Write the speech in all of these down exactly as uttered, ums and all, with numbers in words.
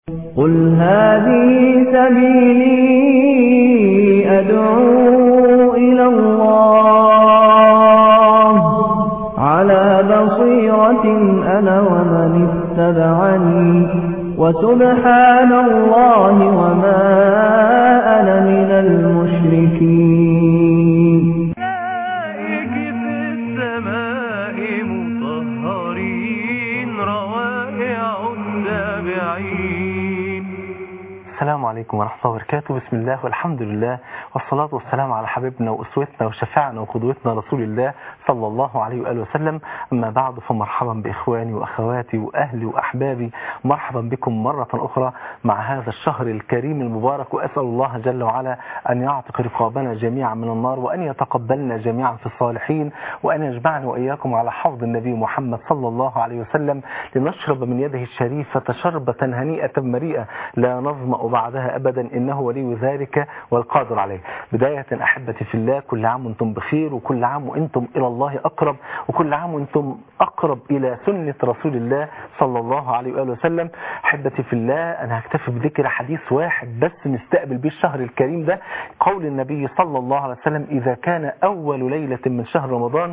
قل هذه سبيلي أدعو إلى الله على بصيرة أنا ومن اتبعني وسبحان الله وما أنا من المشركين. ملائك في السماء مطهرين روائع التابعين. السلام عليكم ورحمة الله وبركاته. بسم الله والحمد لله والصلاة والسلام على حبيبنا وأسوتنا وشفاعنا وقدوتنا رسول الله صلى الله عليه وآله وسلم. أما بعد فمرحبا بإخواني وأخواتي وأهلي وأحبابي، مرحبا بكم مرة أخرى مع هذا الشهر الكريم المبارك، وأسأل الله جل وعلا أن يعتق رقابنا جميعا من النار، وأن يتقبلنا جميعا في الصالحين، وأن يجمعني وإياكم على حوض النبي محمد صلى الله عليه وسلم لنشرب من يده الشريفة شربة هنيئة مريئة لا نظمأ بعدها أبدا، إنه ولي ذلك والقادر عليه. بداية أحبتي في الله، كل عام وانتم بخير، وكل عام وانتم إلى الله أقرب، وكل عام وانتم أقرب إلى سنة رسول الله صلى الله عليه وآله وسلم. أحبتي في الله، أنا هكتفي بذكر حديث واحد بس نستقبل به الشهر الكريم ده، قول النبي صلى الله عليه وسلم: إذا كان أول ليلة من شهر رمضان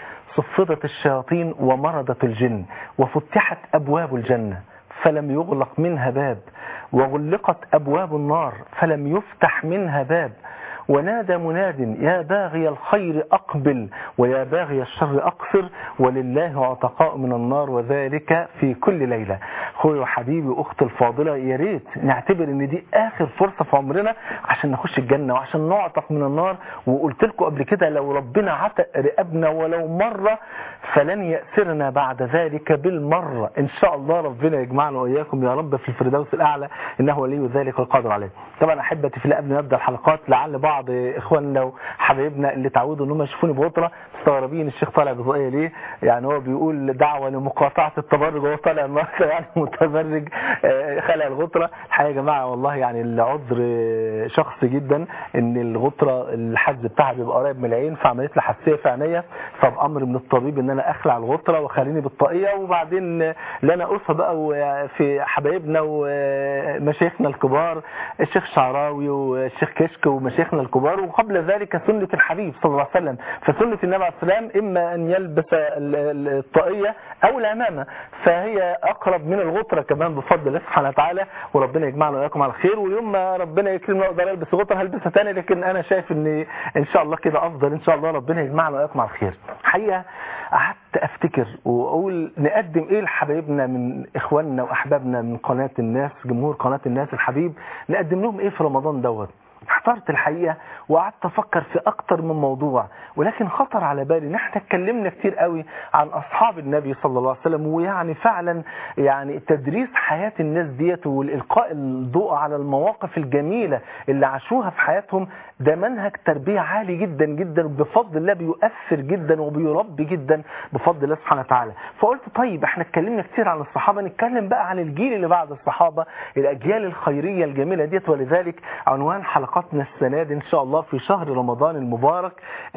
صفدت الشياطين ومرضت الجن وفتحت أبواب الجنة فلم يغلق منها باب، وغلقت أبواب النار فلم يفتح منها باب، ونادى مناد: يا باغي الخير أقبل ويا باغي الشر أقصر، ولله عتقاء من النار، وذلك في كل ليلة. أخوي وحبيبي وأختي الفاضلة، يا ريت نعتبر ان دي آخر فرصة في عمرنا عشان نخش الجنة وعشان نعتق من النار. وقلت لكم قبل كده، لو ربنا عتق رقابنا ولو مرة فلن يأسرنا بعد ذلك بالمرة إن شاء الله. ربنا يجمعنا وإياكم يا رب في الفردوس الأعلى، إنه ولي ذلك والقادر عليه. طبعا أحبتي في الله، قبل ما نبدأ الحلقات، لعل بعض إخواننا وحبايبنا اللي تعودوا إنهم يشوفوني بغطرة مستغربين الشيخ طالع بضائية ليه؟ يعني هو بيقول دعوة لمقاطعة التبرج وهو طالع النهارده يعني متبرج خلع الغطرة. الحقيقة يا جماعة والله يعني العذر شخصي جدا، إن الغطرة الحز بتاعها بيبقى قريب من العين، فعملت لي حساسية في عينيا، فبأمر من الطبيب إن أنا أخلع الغطرة وخليني بالطاقية، وبعدين لنا أسرة بقى في حبايبنا ومشايخنا الكبار، الشيخ شعراوي والشيخ كشك ومشايخنا الكبار، وقبل ذلك سنة الحبيب صلى الله عليه وسلم. فسنة النبي عليه السلام إما أن يلبس الطاقية أو العمامة، فهي أقرب من الغطرة كمان بفضل الله سبحانه وتعالى. وربنا يجمعنا وإياكم على الخير، ويوم ما ربنا يكرمنا أقدر ألبس غطرة هلبسها تاني، لكن أنا شايف إن إن شاء الله كده أفضل إن شاء الله. ربنا يجمعنا وإياكم على الخير. حقيقة قعدت أفتكر وأقول نقدم إيه لحبايبنا من إخواننا وأحبابنا من قناة الناس، جمهور قناة الناس الحبيب، نقدم لهم إيه في رمضان دوت. احترت الحقيقة وقعدت أفكر في أكتر من موضوع، ولكن خطر على بالي ان احنا اتكلمنا كتير قوي عن أصحاب النبي صلى الله عليه وسلم، ويعني فعلا يعني تدريس حياة الناس ديت والإلقاء الضوء على المواقف الجميلة اللي عاشوها في حياتهم، ده منهج تربية عالي جدا جدا بفضل الله، بيؤثر جدا وبيربي جدا بفضل الله سبحانه وتعالى. فقلت طيب احنا اتكلمنا كتير عن الصحابة، نتكلم بقى عن الجيل اللي بعد الصحابة، الأجيال الخيرية الجميلة ديت. ولذلك عنوان حلقاتنا السنة دي إن شاء الله في شهر رمضان المبارك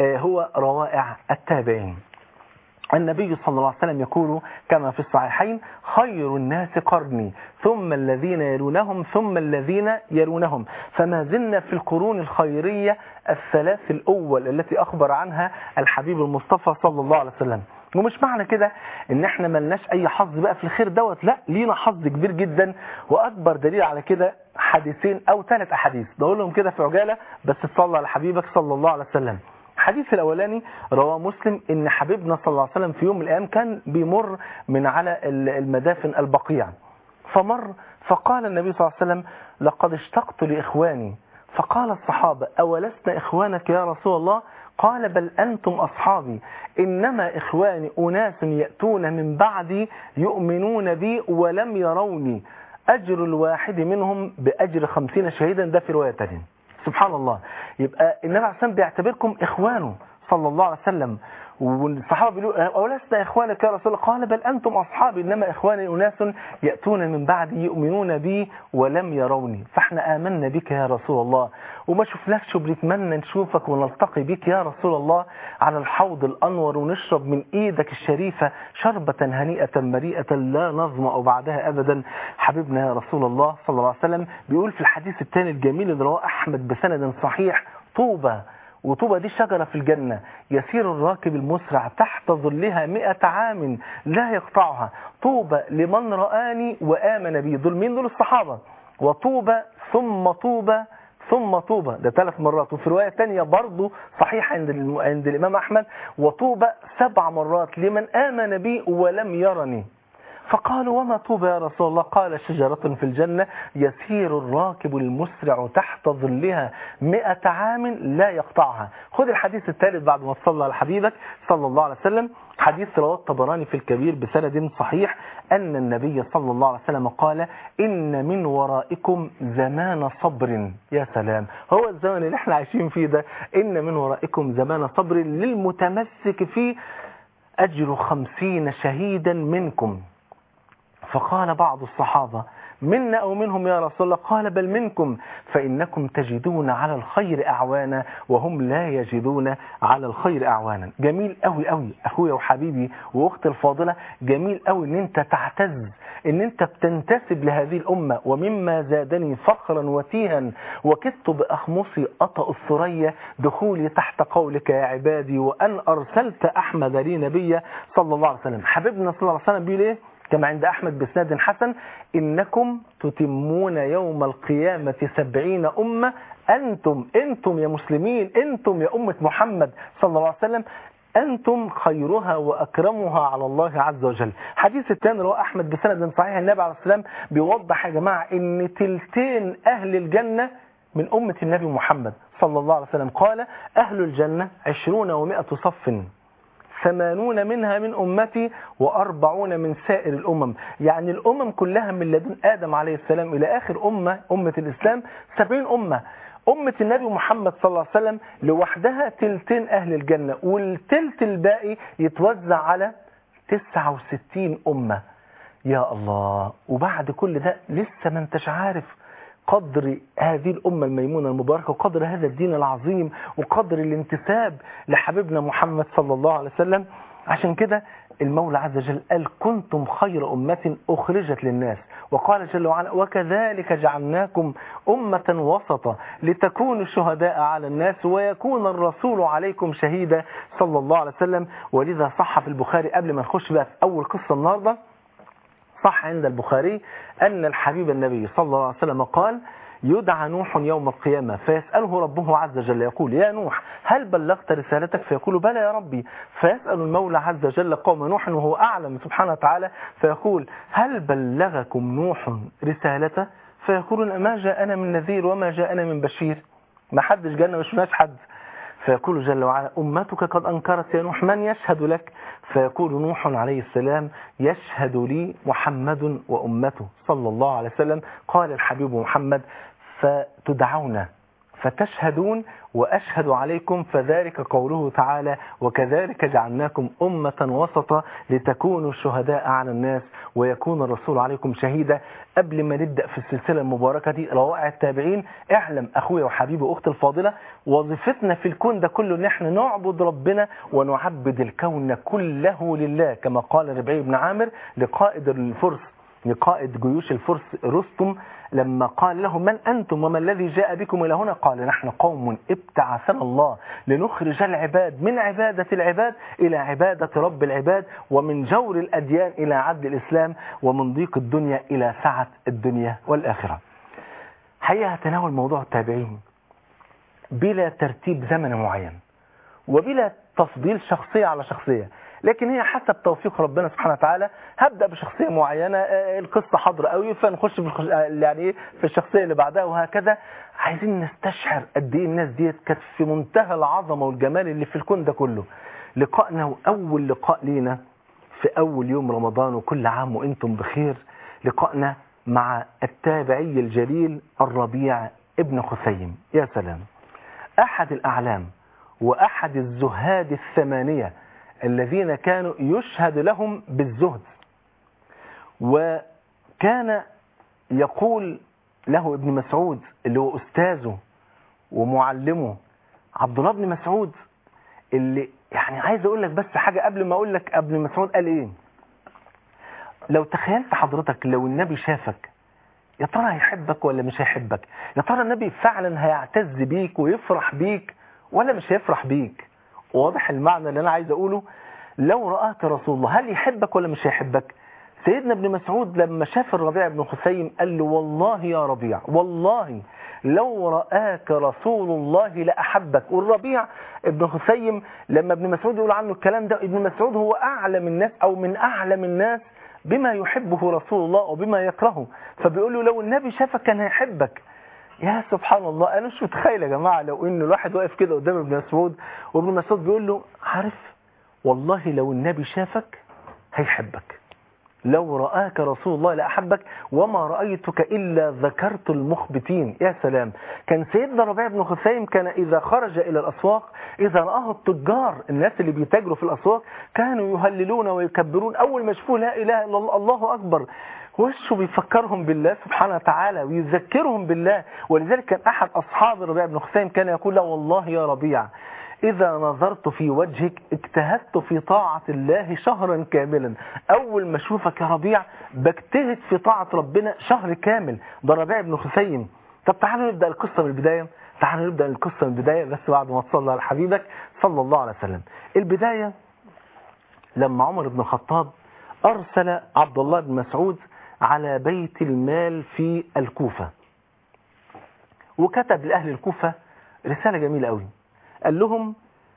هو روائع التابعين. النبي صلى الله عليه وسلم يقول كما في الصحيحين: خير الناس قرني ثم الذين يلونهم ثم الذين يلونهم، فما زلنا في القرون الخيرية الثلاث الأول التي أخبر عنها الحبيب المصطفى صلى الله عليه وسلم. ومش معنى كده ان احنا ملناش اي حظ بقى في الخير دوت، لا، لينا حظ كبير جدا. واكبر دليل على كده حديثين او ثلاث احاديث بقولهم كده في عجالة، بس تصلى على حبيبك صلى الله عليه وسلم. الحديث الاولاني رواه مسلم ان حبيبنا صلى الله عليه وسلم في يوم من الايام كان بيمر من على المدافن البقيع، فمر فقال النبي صلى الله عليه وسلم: لقد اشتقت لاخواني. فقال الصحابة: اولسنا اخوانك يا رسول الله؟ قال: بل أنتم أصحابي، إنما إخواني أناس يأتون من بعدي يؤمنون بي ولم يروني، أجر الواحد منهم بأجر خمسين شهيدا. ده في رواية تانية. سبحان الله. يبقى النبي عليه الصلاة والسلام بيعتبركم إخوانه صلى الله عليه وسلم. والصحابة بيقولوا أولسنا إخوانك يا رسول الله؟ قال بل أنتم أصحابي، إنما إخواني أناس يأتون من بعد يؤمنون بي ولم يروني، فإحنا آمنا بك يا رسول الله وما شفناكش وبنتمنى نشوفك ونلتقي بك يا رسول الله على الحوض الأنور ونشرب من إيدك الشريفة شربة هنيئة مريئة لا نظمأ بعدها أبدا. حبيبنا يا رسول الله صلى الله عليه وسلم بيقول في الحديث الثاني الجميل اللي رواه أحمد بسند صحيح: طوبى، وطوبى دي شجرة في الجنة يسير الراكب المسرع تحت ظلها مئة عام لا يقطعها، طوبى لمن رآني وآمن بي. دول مين؟ دول الصحابة. وطوبى ثم طوبى ثم طوبى، ده ثلاث مرات. وفي رواية ثانية برضو صحيح عند عند الإمام أحمد: وطوبى سبع مرات لمن آمن بي ولم يرني. فقالوا: وما طوبى يا رسول الله؟ قال: شجرة في الجنة يسير الراكب المسرع تحت ظلها مئة عام لا يقطعها. خذ الحديث الثالث بعد ما صلى على حبيبك صلى الله عليه وسلم. حديث رواه الطبراني في الكبير بسند صحيح أن النبي صلى الله عليه وسلم قال: إن من ورائكم زمان صبر. يا سلام، هو الزمن اللي احنا عايشين فيه ده. إن من ورائكم زمان صبر للمتمسك فيه أجر خمسين شهيدا منكم. فقال بعض الصحابة: منا أو منهم يا رسول الله؟ قال: بل منكم، فإنكم تجدون على الخير أعوانا وهم لا يجدون على الخير أعوانا. جميل قوي قوي أخويا وحبيبي وأختي الفاضلة، جميل قوي إن أنت تعتز إن أنت بتنتسب لهذه الأمة. ومما زادني فخرا وتيها وكدت بأخمصي أطأ الثريا دخولي تحت قولك يا عبادي وأن أرسلت أحمد لي نبيا صلى الله عليه وسلم. حبيبنا صلى الله عليه وسلم بيقول إيه كما عند أحمد بسند حسن: إنكم تتمون يوم القيامة سبعين أمة، أنتم أنتم يا مسلمين، أنتم يا أمة محمد صلى الله عليه وسلم، أنتم خيرها وأكرمها على الله عز وجل. حديث الثاني رواه أحمد بسند صحيح النبي عليه السلام بيوضح يا جماعة إن تلتين أهل الجنة من أمة النبي محمد صلى الله عليه وسلم. قال: أهل الجنة عشرون ومائة صف، ثمانون منها من أمتي وأربعون من سائر الأمم. يعني الأمم كلها من لدن آدم عليه السلام إلى آخر أمة أمة الإسلام سبعين أمة. أمة النبي محمد صلى الله عليه وسلم لوحدها تلتين أهل الجنة، والتلت الباقي يتوزع على تسعة وستين أمة. يا الله، وبعد كل ده لسه ما انتش عارف قدر هذه الأمة الميمونة المباركة وقدر هذا الدين العظيم وقدر الانتساب لحبيبنا محمد صلى الله عليه وسلم. عشان كده المولى عز وجل قال: كنتم خير أمة أخرجت للناس. وقال جل وعلا: وكذلك جعلناكم أمة وسطا لتكونوا شهداء على الناس ويكون الرسول عليكم شهيدا صلى الله عليه وسلم. ولذا صح في البخاري، قبل ما نخش بقى في أول قصة النهارده، صح عند البخاري أن الحبيب النبي صلى الله عليه وسلم قال: يدعى نوح يوم القيامة فيسأله ربه عز وجل يقول: يا نوح هل بلغت رسالتك؟ فيقول: بلى يا ربي. فيسأل المولى عز وجل قوم نوح وهو أعلم سبحانه وتعالى فيقول: هل بلغكم نوح رسالته؟ فيقولون: ما جاءنا من نذير وما جاءنا من بشير، ما حدش جاءنا مش ناش حد. فيقول جل وعلا: أمتك قد أنكرت يا نوح، من يشهد لك؟ فيقول نوح عليه السلام: يشهد لي محمد وأمته صلى الله عليه وسلم. قال الحبيب محمد: فتدعون فتشهدون وأشهد عليكم، فذلك قوله تعالى: وكذلك جعلناكم أمة وسطا لتكونوا شهداء على الناس ويكون الرسول عليكم شهيدا. قبل ما نبدأ في السلسلة المباركة دي روائع التابعين، اعلم أخويا وحبيبي وأختي الفاضلة، وظيفتنا في الكون ده كله ان احنا نعبد ربنا ونعبد الكون كله لله، كما قال ربعي بن عامر لقائد الفرس لقائد جيوش الفرس رستم لما قال له: من أنتم وما الذي جاء بكم إلى هنا؟ قال: نحن قوم ابتعثنا الله لنخرج العباد من عبادة العباد إلى عبادة رب العباد، ومن جور الأديان إلى عدل الإسلام، ومن ضيق الدنيا إلى سعة الدنيا والآخرة. حقيقة هتناول موضوع التابعين بلا ترتيب زمن معين وبلا تفضيل شخصية على شخصية، لكن هي حسب توفيق ربنا سبحانه وتعالى. هبدأ بشخصية معينة، القصة حاضرة قوي فنخش يعني في الشخصية اللي بعدها، وهكذا. عايزين نستشعر قد ايه الناس ديت كانت في منتهى العظمة والجمال اللي في الكون ده كله. لقائنا وأول لقاء لينا في أول يوم رمضان، وكل عام وإنتم بخير، لقائنا مع التابعي الجليل الربيع ابن خثيم. يا سلام، أحد الأعلام وأحد الزهاد الثمانية الذين كانوا يشهد لهم بالزهد. وكان يقول له ابن مسعود اللي هو أستاذه ومعلمه عبد الله بن مسعود، اللي يعني عايز أقول لك بس حاجة قبل ما أقول لك ابن مسعود قال إيه. لو تخيلت حضرتك لو النبي شافك، يا ترى هيحبك ولا مش هيحبك؟ يا ترى النبي فعلا هيعتز بيك ويفرح بيك ولا مش هيفرح بيك؟ واضح المعنى اللي أنا عايز أقوله؟ لو رآك رسول الله هل يحبك ولا مش هيحبك؟ سيدنا ابن مسعود لما شاف الربيع بن خثيم قال له والله يا ربيع، والله لو رآك رسول الله لأحبك. والربيع ابن خثيم لما ابن مسعود يقول عنه الكلام ده، ابن مسعود هو أعلم الناس أو من أعلم الناس بما يحبه رسول الله وبما يكرهه، فبيقول له لو النبي شافك كان هيحبك. يا سبحان الله، أنا مش متخيل يا جماعة لو إن الواحد واقف كده قدام ابن مسعود وابن مسعود بيقول له عارف والله لو النبي شافك هيحبك، لو رآك رسول الله لأحبك وما رأيتك إلا ذكرت المخبتين. يا سلام، كان سيدنا ربيع بن خثيم كان إذا خرج إلى الأسواق إذا رآه التجار الناس اللي بيتاجروا في الأسواق كانوا يهللون ويكبرون، أول ما يشوفوا لا إله إلا الله الله أكبر وشه بيفكرهم بالله سبحانه وتعالى ويذكرهم بالله. ولذلك كان أحد أصحاب ربيع بن خثيم كان يقول له والله يا ربيع إذا نظرت في وجهك اجتهدت في طاعة الله شهرا كاملا. أول ما أشوفك يا ربيع بجتهد في طاعة ربنا شهر كامل. ده ربيع بن خثيم. طب تعالوا نبدأ القصة من البداية، تعالوا نبدأ القصة من البداية بس بعد ما تصلى على حبيبك صلى الله عليه وسلم. البداية لما عمر بن الخطاب أرسل عبد الله بن مسعود على بيت المال في الكوفة، وكتب لأهل الكوفة رسالة جميلة قوي، قال لهم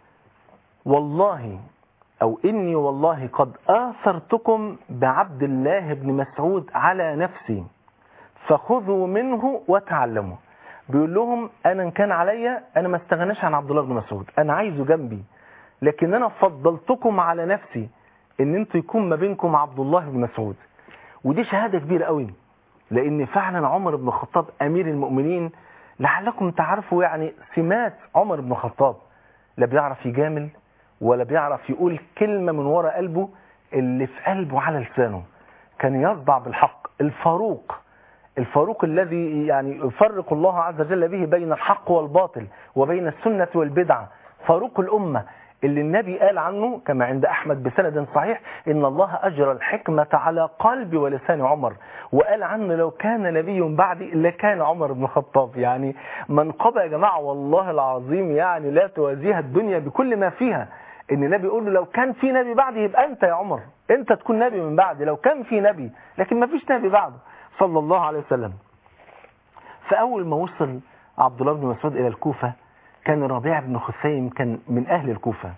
والله أو إني والله قد آثرتكم بعبد الله بن مسعود على نفسي فخذوا منه وتعلموا. بيقول لهم أنا إن كان عليا أنا ما استغناش عن عبد الله بن مسعود، أنا عايزه جنبي، لكن أنا فضلتكم على نفسي إن أنتوا يكون ما بينكم عبد الله بن مسعود. ودي شهادة كبيرة قوي، لأن فعلا عمر بن الخطاب أمير المؤمنين. لعلكم تعرفوا يعني سمات عمر بن الخطاب، لا بيعرف يجامل ولا بيعرف يقول كلمة من وراء قلبه، اللي في قلبه على لسانه. كان يصدع بالحق، الفاروق الفاروق الذي يعني يفرق الله عز وجل به بين الحق والباطل وبين السنة والبدعة، فاروق الأمة اللي النبي قال عنه كما عند أحمد بسند صحيح إن الله أجرى الحكمة على قلب ولسان عمر، وقال عنه لو كان نبي بعدي لكان عمر بن الخطاب. يعني منقبة يا جماعة والله العظيم يعني لا توازيها الدنيا بكل ما فيها. إن النبي يقول له لو كان في نبي بعدي يبقى أنت يا عمر، أنت تكون نبي من بعدي لو كان في نبي، لكن ما فيش نبي بعده صلى الله عليه وسلم. فأول ما وصل عبد الله بن مسعود إلى الكوفة كان ربيع بن خثيم كان من أهل الكوفة،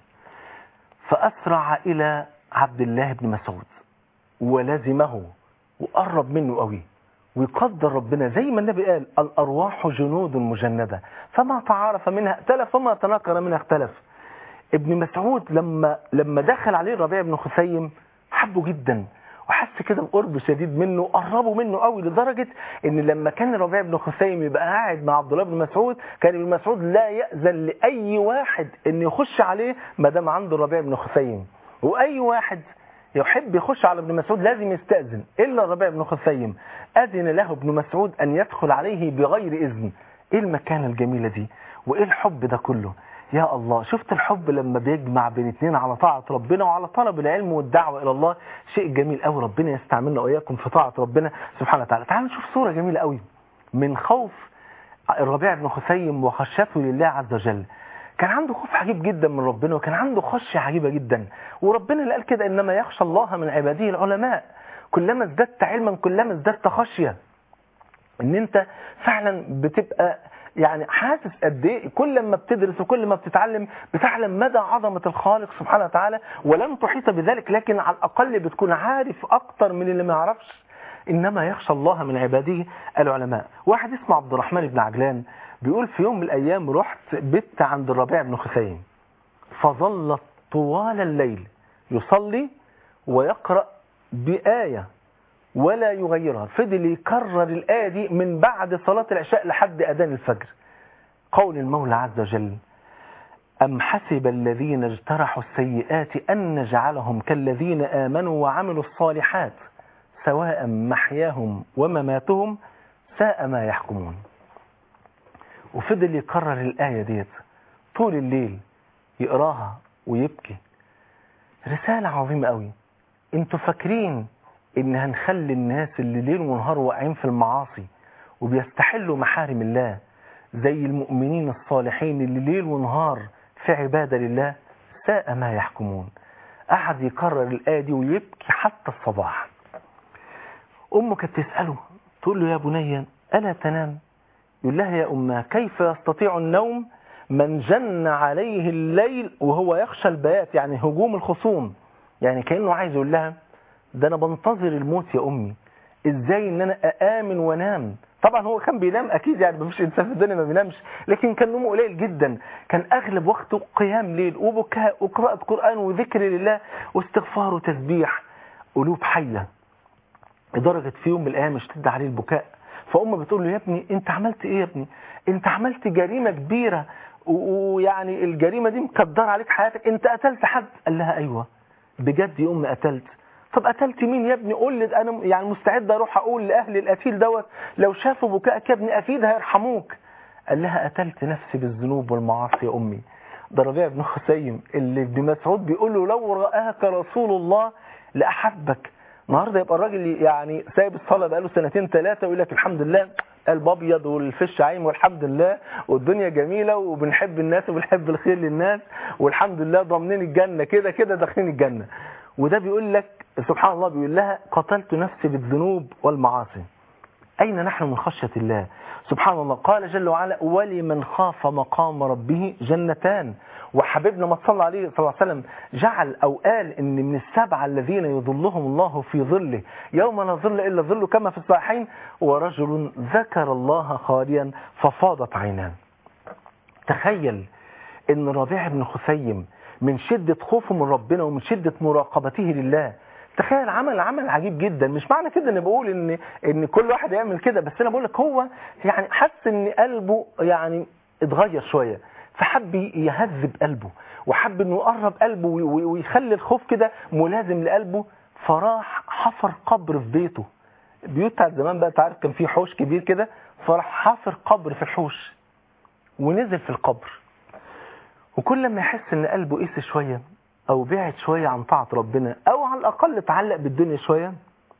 فأسرع إلى عبد الله بن مسعود ولزمه وقرب منه قوي، ويقدر ربنا زي ما النبي قال الأرواح جنود مجندة فما تعارف منها ائتلف وما تناكر منها اختلف. ابن مسعود لما لما دخل عليه الربيع بن خثيم حبه جدا وحس كده بقرب شديد منه، قربوا منه قوي لدرجة ان لما كان الربيع بن خثيم يبقى قاعد مع عبد الله بن مسعود كان ابن مسعود لا يأذن لأي واحد ان يخش عليه ما دام عنده الربيع بن خثيم، واي واحد يحب يخش على ابن مسعود لازم يستأذن الا الربيع بن خثيم. أذن له ابن مسعود ان يدخل عليه بغير إذن. ايه المكانة الجميلة دي وايه الحب ده كله؟ يا الله، شفت الحب لما بيجمع بين اتنين على طاعة ربنا وعلى طلب العلم والدعوة إلى الله، شيء جميل قوي. ربنا يستعملنا وإياكم في طاعة ربنا سبحانه وتعالى. تعالوا نشوف صورة جميلة قوي من خوف الربيع بن خثيم وخشيته لله عز وجل. كان عنده خوف عجيب جدا من ربنا وكان عنده خشية عجيبة جدا، وربنا اللي قال كده إنما يخشى الله من عباده العلماء. كلما ازددت علما كلما ازددت خشية، ان انت فعلا بتبقى يعني حاسس قد ايه كل ما بتدرس وكل ما بتتعلم بتعلم مدى عظمة الخالق سبحانه وتعالى، ولن تحيط بذلك لكن على الأقل بتكون عارف أكتر من اللي ما يعرفش. إنما يخشى الله من عباده العلماء. واحد اسمه عبد الرحمن بن عجلان بيقول في يوم من الأيام رحت بت عند الربيع بن خثيم فظل طوال الليل يصلي ويقرأ بآية ولا يغيرها، فضل يكرر الآية دي من بعد صلاة العشاء لحد أذان الفجر. قول المولى عز وجل أم حسب الذين اجترحوا السيئات أن نجعلهم كالذين آمنوا وعملوا الصالحات سواء محياهم ومماتهم ساء ما يحكمون. وفضل يكرر الآية ديت طول الليل، يقراها ويبكي. رسالة عظيمة قوي. انتوا فاكرين ان هنخلي الناس اللي ليل ونهار واقعين في المعاصي وبيستحلوا محارم الله زي المؤمنين الصالحين اللي ليل ونهار في عبادة لله؟ ساء ما يحكمون. قعد يكرر الآية دي ويبكي حتى الصباح. أمه كانت تسأله تقول له يا بني ألا تنام؟ يقول لها يا أمه كيف يستطيع النوم من جن عليه الليل وهو يخشى البيات، يعني هجوم الخصوم. يعني كأنه عايز يقول لها ده أنا بنتظر الموت يا أمي، إزاي إن أنا أآمن وأنام؟ طبعا هو كان بينام أكيد، يعني مفيش إنسان في الدنيا ما بينامش، لكن كان نومه قليل جدا. كان أغلب وقته قيام ليل وبكاء وقراءة قرآن وذكر لله واستغفار وتسبيح. قلوب حية. لدرجة في يوم من الأيام اشتد عليه البكاء، فأمه بتقول له يا ابني أنت عملت إيه يا ابني؟ أنت عملت جريمة كبيرة، ويعني الجريمة دي مقدرة عليك حياتك، أنت قتلت حد. قال لها أيوة بجد يا أم قتلت. طب قتلت مين يا ابني؟ قول لي، أنا يعني مستعد أروح أقول لأهل القتيل دوت لو شافوا بكائك يا ابني أكيد هيرحموك. قال لها قتلت نفسي بالذنوب والمعاصي يا أمي. ده ربيع بن خثيم اللي ابن مسعود بيقول له لو رآك رسول الله لأحبك. النهارده يبقى الراجل يعني سايب الصلاة بقاله سنتين ثلاثة ويقول لك الحمد لله قلب أبيض والفش عايم والحمد لله والدنيا جميلة وبنحب الناس وبنحب الخير للناس والحمد لله ضامنين الجنة، كده كده داخلين الجنة. وده بيقول لك سبحان الله، بيقول لها قتلت نفسي بالذنوب والمعاصي. أين نحن من خشية الله؟ سبحان الله. قال جل وعلا ولمن خاف مقام ربه جنتان. وحبيبنا ما صلى عليه صلى الله عليه وسلم جعل أو قال إن من السبعة الذين يظلهم الله في ظله يوم لا ظل إلا ظله كما في الصحيحين ورجل ذكر الله خاليا ففاضت عيناه. تخيل إن ربيع بن خثيم من شدة خوفه من ربنا ومن شدة مراقبته لله، تخيل عمل عمل عجيب جدا. مش معنى كده ان بقول ان ان كل واحد يعمل كده، بس انا بقول لك هو يعني حس ان قلبه يعني اتغير شويه، فحب يهذب قلبه وحب انه يقرب قلبه ويخلي الخوف كده ملازم لقلبه. فراح حفر قبر في بيته. البيوت بتاعت زمان بقى تعرف كان في حوش كبير كده، فراح حفر قبر في الحوش ونزل في القبر. وكل ما يحس ان قلبه قسي شويه او بعد شوية عن طاعة ربنا او على الاقل اتعلق بالدنيا شوية،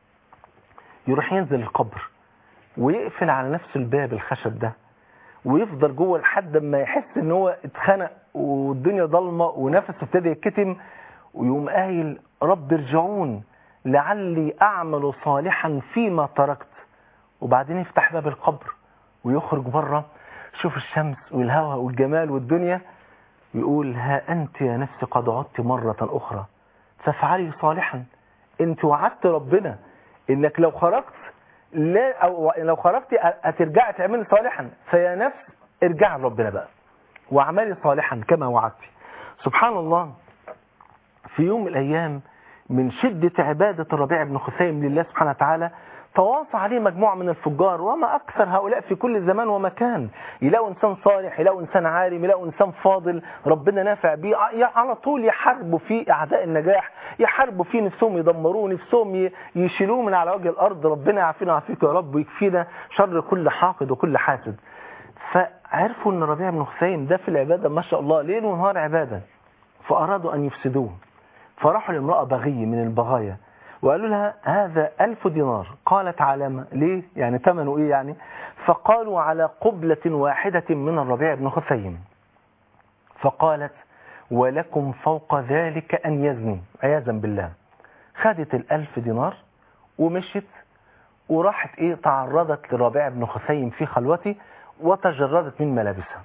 يروح ينزل القبر ويقفل على نفسه الباب الخشب ده ويفضل جوه لحد ما يحس ان هو اتخنق والدنيا ضلمة ونفسه ابتدى يتكتم، ويقوم قايل رب ارجعون لعلي اعمل صالحا فيما تركت. وبعدين يفتح باب القبر ويخرج بره، شوف الشمس والهواء والجمال والدنيا، يقول ها أنت يا نفسي قد عدت مرة أخرى فافعلي صالحا. أنت وعدت ربنا إنك لو خرجت لا أو لو خرجت هترجعي تعملي صالحا، فيا نفس ارجعي لربنا بقى واعملي صالحا كما وعدت. سبحان الله. في يوم من الأيام من شدة عبادة الربيع بن خثيم لله سبحانه وتعالى تواصى عليه مجموعة من الفجار، وما أكثر هؤلاء في كل زمان ومكان. يلاقوا إنسان صالح، يلاقوا إنسان عالم، يلاقوا إنسان فاضل ربنا نافع بيه، على طول يحاربوا فيه أعداء النجاح، يحاربوا فيه نفسهم يدمروه، نفسهم يشيلوه من على وجه الأرض. ربنا يعافينا ويعافيك يا رب ويكفينا شر كل حاقد وكل حاسد. فعرفوا أن الربيع بن خثيم ده في العبادة ما شاء الله ليل ونهار عبادة، فأرادوا أن يفسدوه. فراحوا لامرأة بغية من البغايا وقالوا لها هذا ألف دينار. قالت علامة ليه؟ يعني ثمنه إيه يعني؟ فقالوا على قبلة واحدة من الربيع بن خثيم. فقالت ولكم فوق ذلك أن يزني عياذا بالله. خدت الألف دينار ومشت وراحت إيه تعرضت للربيع بن خثيم في خلوته وتجردت من ملابسها.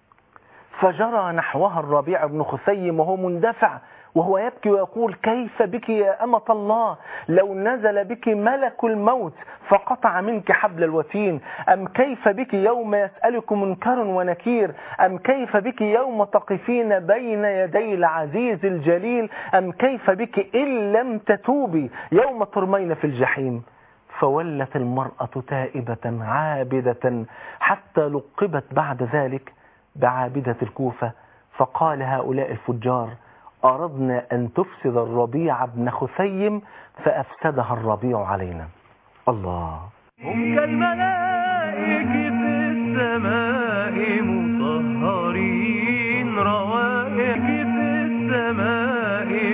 فجرى نحوها الربيع بن خثيم وهو مندفع وهو يبكي ويقول كيف بك يا أمة الله لو نزل بك ملك الموت فقطع منك حبل الوتين، أم كيف بك يوم يسألك منكر ونكير، أم كيف بك يوم تقفين بين يدي العزيز الجليل، أم كيف بك إن لم تتوبي يوم ترمين في الجحيم. فولت المرأة تائبة عابدة حتى لقبت بعد ذلك بعابدة الكوفة، فقال هؤلاء الفجار أردنا أن تفسد الربيع بن خثيم فأفسدها الربيع علينا. الله. هم كالملائكة في السماء مطهرين، روائح في السماء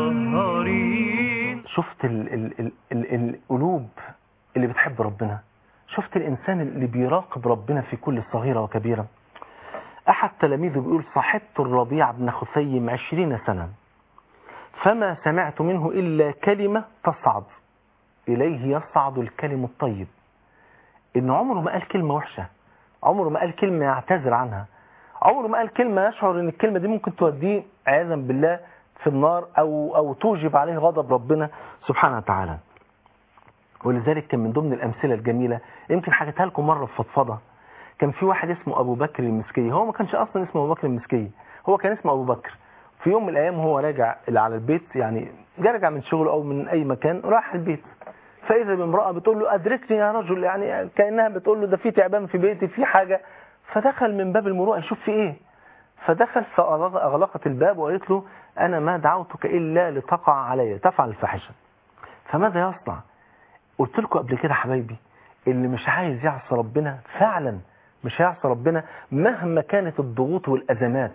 مطهرين. شفت ال ال ال ال القلوب اللي بتحب ربنا، شفت الإنسان اللي بيراقب ربنا في كل صغيرة وكبيرة. أحد تلاميذه بيقول صاحبت الربيع بن خثيم عشرين سنة فما سمعت منه إلا كلمة تصعد إليه يصعد الكلم الطيب. إن عمره ما قال كلمة وحشة، عمره ما قال كلمة يعتذر عنها، عمره ما قال كلمة يشعر إن الكلمة دي ممكن توديه عياذا بالله في النار أو أو توجب عليه غضب ربنا سبحانه وتعالى. ولذلك كان من ضمن الأمثلة الجميلة، يمكن حكيتها لكم مرة في فضفضة. كان في واحد اسمه أبو بكر المسكي، هو ما كانش أصلا اسمه أبو بكر المسكي، هو كان اسمه أبو بكر. في يوم من الأيام هو راجع على البيت، يعني جا رجع من شغله أو من أي مكان راح البيت، فإذا بامرأة بتقول له أدركني يا رجل، يعني كأنها بتقول له ده في تعبان في بيتي في حاجة. فدخل من باب المروءة يشوف في إيه، فدخل فأغلقت الباب وقالت له أنا ما دعوتك إلا لتقع علي تفعل الفاحشة. فماذا يصنع؟ قلت لكم قبل كده حبايبي، اللي مش عايز يعصي ربنا فعلا مش هيعصي ربنا مهما كانت الضغوط والأزمات.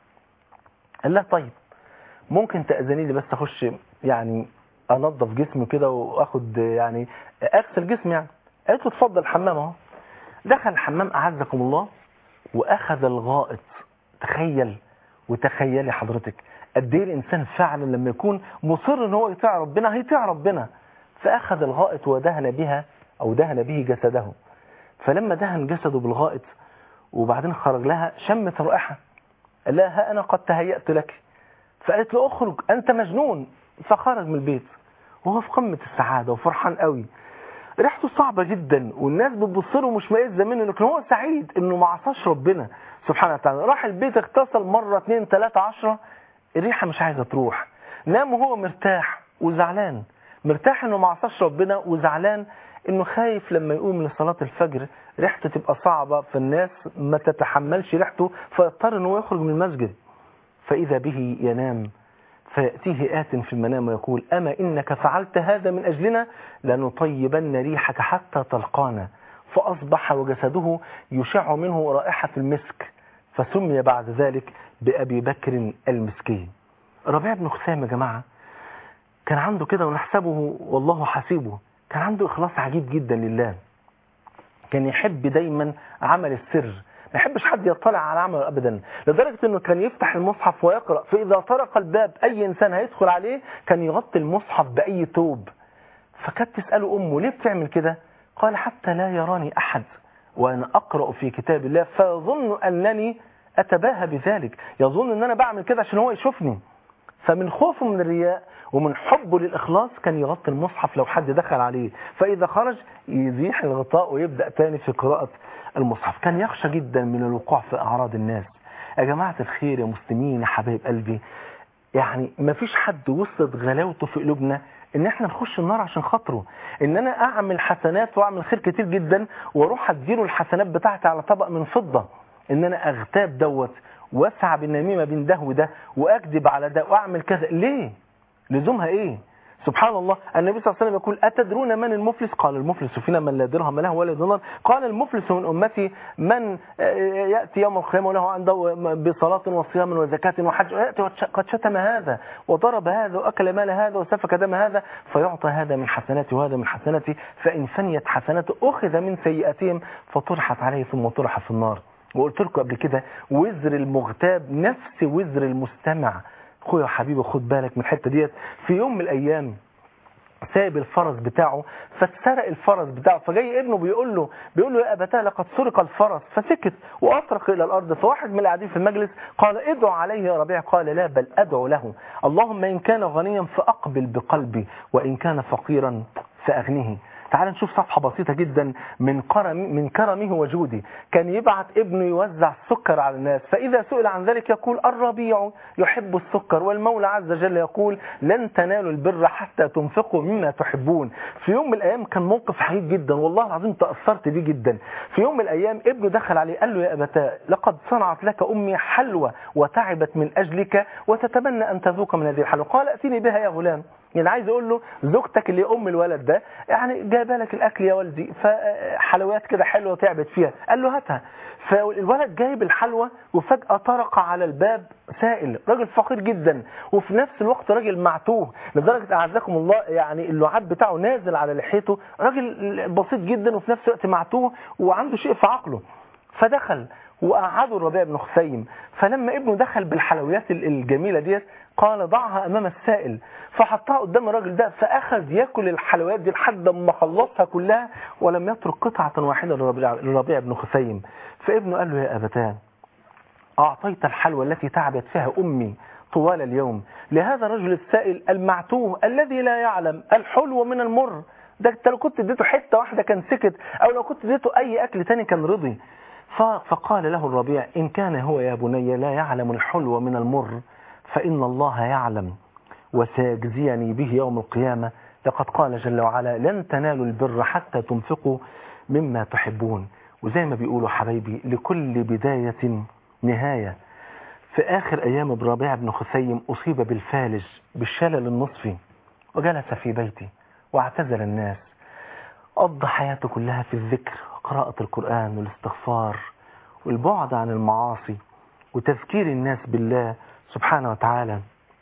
قال لها طيب ممكن تأذني لي بس أخش يعني أنظف جسمي كده وأخد يعني أغسل جسمي يعني. قالت له اتفضل الحمام اهو. دخل الحمام أعزكم الله وأخذ الغائط. تخيل وتخيلي حضرتك قد ايه الإنسان فعلا لما يكون مصر ان هو يطيع ربنا هيطيع ربنا. فأخذ الغائط ودهن بها أو دهن به جسده. فلما دهن جسده بالغائط وبعدين خرج لها شمت رائحة، قال لها ها أنا قد تهيأت لك. فقالت له اخرج أنت مجنون. فخرج من البيت وهو في قمة السعادة وفرحان قوي، ريحته صعبة جدا والناس بتبص له مش مائزة منه، لكن هو سعيد انه ما عصاش ربنا سبحانه وتعالى. راح البيت اغتسل مرة اثنين ثلاثة عشرة، الريحة مش عايزة تروح. نام وهو مرتاح وزعلان، مرتاح انه ما عصاش ربنا وزعلان انه خايف لما يقوم لصلاة الفجر ريحته تبقى صعبة فالناس ما تتحملش ريحته فيضطر انه يخرج من المسجد. فإذا به ينام فيأتيه آت في المنام ويقول أما إنك فعلت هذا من أجلنا لنطيبن ريحك حتى تلقانا. فأصبح وجسده يشع منه رائحة المسك، فسمي بعد ذلك بأبي بكر المسكي. ربيع بن خثيم يا جماعة كان عنده كده ونحسبه والله حسيبه، كان عنده إخلاص عجيب جدا لله. كان يحب دايما عمل السر، ما يحبش حد يطلع على عمله أبدا، لدرجة أنه كان يفتح المصحف ويقرأ، فإذا طرق الباب أي إنسان هيدخل عليه كان يغطي المصحف بأي توب. فكانت تسأله أمه ليه بتعمل كده؟ قال حتى لا يراني أحد وأنا أقرأ في كتاب الله فيظن أنني أتباهى بذلك، يظن أن أنا بعمل كده عشان هو يشوفني. فمن خوفه من الرياء ومن حبه للإخلاص كان يغطي المصحف لو حد دخل عليه، فإذا خرج يزيح الغطاء ويبدأ تاني في قراءة المصحف. كان يخشى جدا من الوقوع في أعراض الناس. يا جماعة الخير يا مسلمين يا حبايب قلبي، يعني ما فيش حد وصلت غلاوته في قلوبنا ان احنا نخش النار عشان خاطره، ان انا اعمل حسنات واعمل خير كتير جدا واروح اديله الحسنات بتاعتي على طبق من فضة، ان انا اغتاب دوت واسعى بالنميمة بين ده وده واكذب على ده واعمل كذا. ليه؟ لزومها ايه؟ سبحان الله. النبي صلى الله عليه وسلم يقول أتدرون من المفلس؟ قال المفلس فينا من لا درهم له ولا دينار. قال المفلس من أمتي من يأتي يوم القيامة وله عنده بصلاة وصيام وزكاة وحج، يأتي قد شتم هذا وضرب هذا وأكل مال هذا وسفك دم هذا، فيعطى هذا من حسناتي وهذا من حسناتي، فإن فنيت حسناته أخذ من سيئاتهم فطرحت عليه ثم طرح في النار. وقلت لكم قبل كده وزر المغتاب نفس وزر المستمع. اخويا حبيبي خد بالك من الحته ديت. في يوم من الايام سايب الفرس بتاعه فاتسرق الفرس بتاعه، فجاي ابنه بيقول له بيقول له يا ابتاه لقد سرق الفرس، فسكت واطرق الى الارض. فواحد من القاعدين في المجلس قال ادعو عليه يا ربيع. قال لا بل ادعو له، اللهم ان كان غنيا فاقبل بقلبي وان كان فقيرا فاغنه. تعال نشوف صفحة بسيطة جدا من كرم من كرمه وجوده. كان يبعت ابنه يوزع السكر على الناس، فإذا سئل عن ذلك يقول الربيع يحب السكر، والمولى عز وجل يقول لن تنالوا البر حتى تنفقوا مما تحبون. في يوم من الأيام كان موقف حقيقي جدا، والله العظيم تأثرت بيه جدا. في يوم من الأيام ابنه دخل عليه قال له يا أبتاه لقد صنعت لك أمي حلوى وتعبت من أجلك وتتمنى أن تذوق من هذه الحلوى. قال ائتني بها يا غلام. يعني عايز اقول له زوجتك اللي ام الولد ده يعني جايبه لك الاكل يا والدي، فحلويات كده حلوه تعبت فيها. قال له هاتها. فالولد جايب الحلوى وفجاه طرق على الباب سائل، راجل فقير جدا وفي نفس الوقت راجل معتوه لدرجه اعزكم الله يعني اللعاب بتاعه نازل على لحيته، راجل بسيط جدا وفي نفس الوقت معتوه وعنده شيء في عقله. فدخل وقعدوا الربيع بن خثيم. فلما ابنه دخل بالحلويات الجميله ديت قال ضعها امام السائل، فحطها قدام الراجل ده، فاخذ ياكل الحلويات دي لحد ما خلصها كلها ولم يترك قطعه واحده للربيع بن خثيم. فابنه قال له يا ابتاه اعطيت الحلوى التي تعبت فيها امي طوال اليوم لهذا الرجل السائل المعتوه الذي لا يعلم الحلو من المر. ده انت لو كنت اديته حته واحده كان سكت، او لو كنت اديته اي اكل تاني كان رضي. فقال له الربيع إن كان هو يا بني لا يعلم الحلو من المر فإن الله يعلم وسيجزيني به يوم القيامة. لقد قال جل وعلا لن تنالوا البر حتى تنفقوا مما تحبون. وزي ما بيقولوا حبايبي لكل بداية نهاية. في آخر أيام الربيع بن خثيم أصيب بالفالج بالشلل النصفي وجلس في بيته واعتزل الناس، قضى حياته كلها في الذكر وقراءة القرآن والاستغفار والبعد عن المعاصي وتذكير الناس بالله سبحانه وتعالى.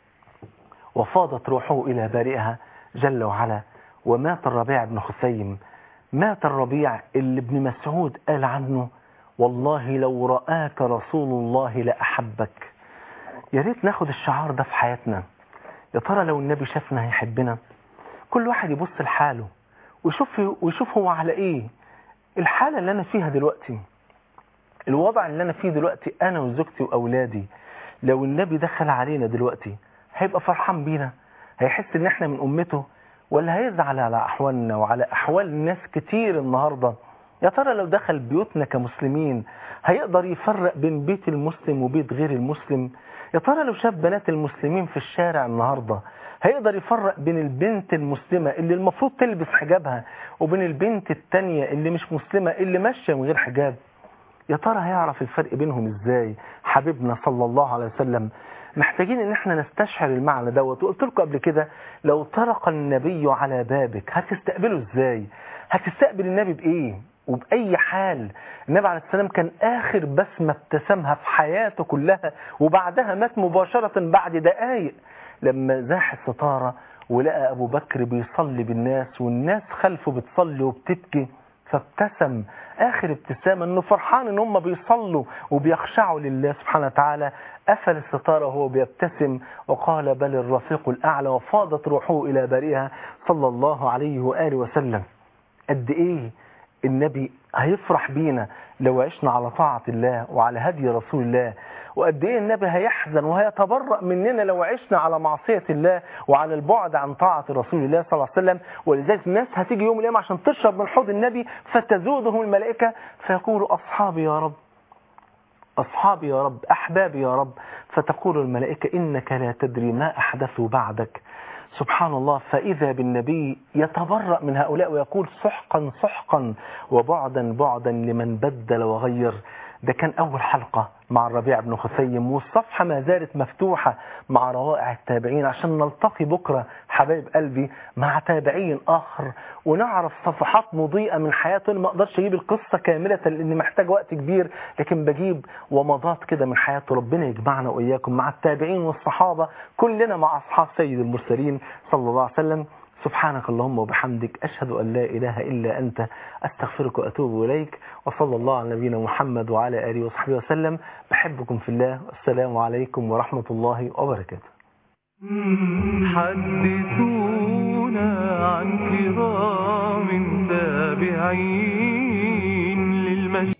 وفاضت روحه إلى بارئها جل وعلا ومات الربيع بن خثيم. مات الربيع اللي ابن مسعود قال عنه والله لو رآك رسول الله لأحبك. يا ريت ناخد الشعار ده في حياتنا. يا ترى لو النبي شافنا هيحبنا؟ كل واحد يبص لحاله ويشوف ويشوف هو على ايه. الحالة اللي انا فيها دلوقتي، الوضع اللي انا فيه دلوقتي انا وزوجتي واولادي، لو النبي دخل علينا دلوقتي هيبقى فرحان بينا؟ هيحس ان احنا من امته؟ ولا هيزعل على احوالنا وعلى احوال ناس كتير النهاردة؟ يا ترى لو دخل بيوتنا كمسلمين هيقدر يفرق بين بيت المسلم وبيت غير المسلم؟ يا ترى لو شاف بنات المسلمين في الشارع النهاردة هيقدر يفرق بين البنت المسلمة اللي المفروض تلبس حجابها وبين البنت التانية اللي مش مسلمة اللي ماشية من غير حجاب؟ يا ترى هيعرف الفرق بينهم ازاي حبيبنا صلى الله عليه وسلم؟ محتاجين ان احنا نستشعر المعنى دوت. وقلت لكم قبل كده لو طرق النبي على بابك هتستقبله ازاي؟ هتستقبل النبي بايه وبأي حال؟ النبي عليه السلام كان آخر بسمة ابتسمها في حياته كلها وبعدها مات مباشرة بعد دقايق لما زاح الستارة ولقى أبو بكر بيصلي بالناس والناس خلفه بتصلي وبتبكي، فابتسم آخر ابتسامة انه فرحان ان هم بيصلوا وبيخشعوا لله سبحانه وتعالى. قفل الستارة وهو بيبتسم وقال بل الرفيق الأعلى، وفاضت روحه إلى بارئها صلى الله عليه وآله وسلم. قد إيه النبي هيفرح بينا لو عشنا على طاعة الله وعلى هدي رسول الله، وقد ايه النبي هيحزن وهيتبرأ مننا لو عشنا على معصية الله وعلى البعد عن طاعة رسول الله صلى الله عليه وسلم. ولذلك الناس هتيجي يوم القيامة عشان تشرب من حوض النبي فتزودهم الملائكة فيقولوا أصحابي يا رب، أصحابي يا رب، أحبابي يا رب، فتقول الملائكة إنك لا تدري ما أحدثوا بعدك. سبحان الله. فإذا بالنبي يتبرأ من هؤلاء ويقول سحقا سحقا وبعدا بعدا لمن بدل وغير. ده كان أول حلقة مع الربيع بن خثيم، والصفحة ما زالت مفتوحة مع روائع التابعين عشان نلتقي بكرة حبايب قلبي مع تابعين آخر ونعرف صفحات مضيئة من حياته. ما أقدرش أجيب القصة كاملة لأني محتاج وقت كبير، لكن بجيب ومضات كده من حياته. ربنا يجمعنا وإياكم مع التابعين والصحابة كلنا مع أصحاب سيد المرسلين صلى الله عليه وسلم. سبحانك اللهم وبحمدك أشهد أن لا إله إلا أنت أستغفرك وأتوب إليك. وصلى الله على نبينا محمد وعلى آله وصحبه وسلم. بحبكم في الله. السلام عليكم ورحمة الله وبركاته. حدثونا عن كرام تابعين للمشاهد